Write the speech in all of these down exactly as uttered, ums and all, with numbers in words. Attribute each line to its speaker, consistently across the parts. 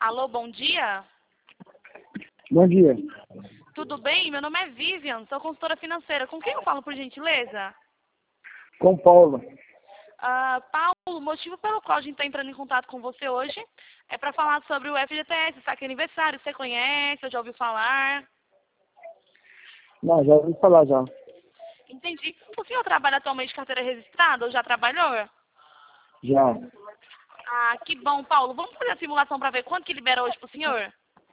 Speaker 1: Alô, bom dia?
Speaker 2: Bom dia.
Speaker 1: Tudo bem? Meu nome é Vivian, sou consultora financeira. Com quem eu falo, por gentileza?
Speaker 2: Com Paulo.
Speaker 1: Ah, Paulo, o motivo pelo qual a gente está entrando em contato com você hoje é para falar sobre o F G T S, saque aniversário. Você conhece, ou já ouviu falar?
Speaker 2: Não, já ouvi falar já.
Speaker 1: Entendi. O senhor trabalha atualmente de carteira registrada ou já trabalhou?
Speaker 2: Já.
Speaker 1: Ah, que bom, Paulo. Vamos fazer a simulação para ver quanto que libera hoje para o senhor?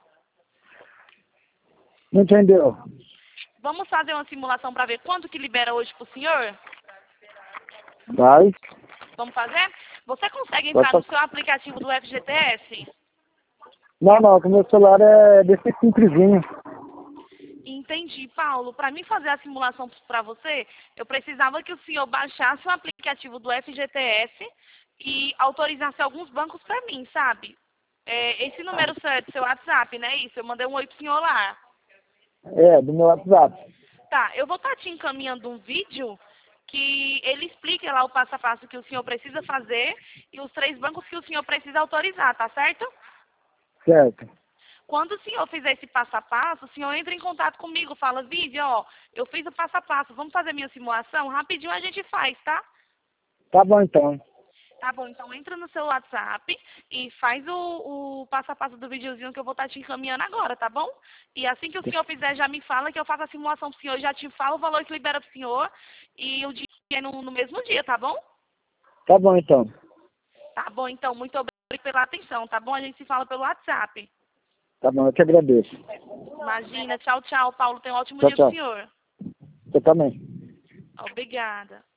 Speaker 2: Não entendeu?
Speaker 1: Vamos fazer uma simulação para ver quanto que libera hoje para o senhor?
Speaker 2: Vai.
Speaker 1: Vamos fazer? Você consegue
Speaker 2: Vai
Speaker 1: entrar
Speaker 2: fa-
Speaker 1: no seu aplicativo do F G T S?
Speaker 2: Não, não, que meu celular é desse simplesinho.
Speaker 1: Entendi, Paulo. Para mim fazer a simulação para você, eu precisava que o senhor baixasse o aplicativo do F G T S e autorizasse alguns bancos para mim, sabe? É, esse número seu é do seu WhatsApp, né? Isso, eu mandei um oi pro senhor lá.
Speaker 2: É, do meu WhatsApp.
Speaker 1: Tá, eu vou estar te encaminhando um vídeo que ele explica lá o passo a passo que o senhor precisa fazer e os três bancos que o senhor precisa autorizar, tá certo?
Speaker 2: Certo.
Speaker 1: Quando o senhor fizer esse passo a passo, o senhor entra em contato comigo, fala, Vivi, ó, eu fiz o passo a passo, vamos fazer minha simulação? Rapidinho a gente faz, tá?
Speaker 2: Tá bom então.
Speaker 1: Tá bom, então entra no seu WhatsApp e faz o, o passo a passo do videozinho que eu vou estar te encaminhando agora, tá bom? E assim que o senhor fizer, já me fala que eu faço a simulação pro senhor, já te falo o valor que libera pro senhor e o dia é no, no mesmo dia, tá bom?
Speaker 2: Tá bom então.
Speaker 1: Tá bom, então, muito obrigada pela atenção, tá bom? A gente se fala pelo WhatsApp.
Speaker 2: Tá bom, eu te agradeço.
Speaker 1: Imagina, tchau, tchau, Paulo, tenha um ótimo
Speaker 2: Tchau,
Speaker 1: dia pro
Speaker 2: tchau.
Speaker 1: senhor.
Speaker 2: Você também.
Speaker 1: Obrigada.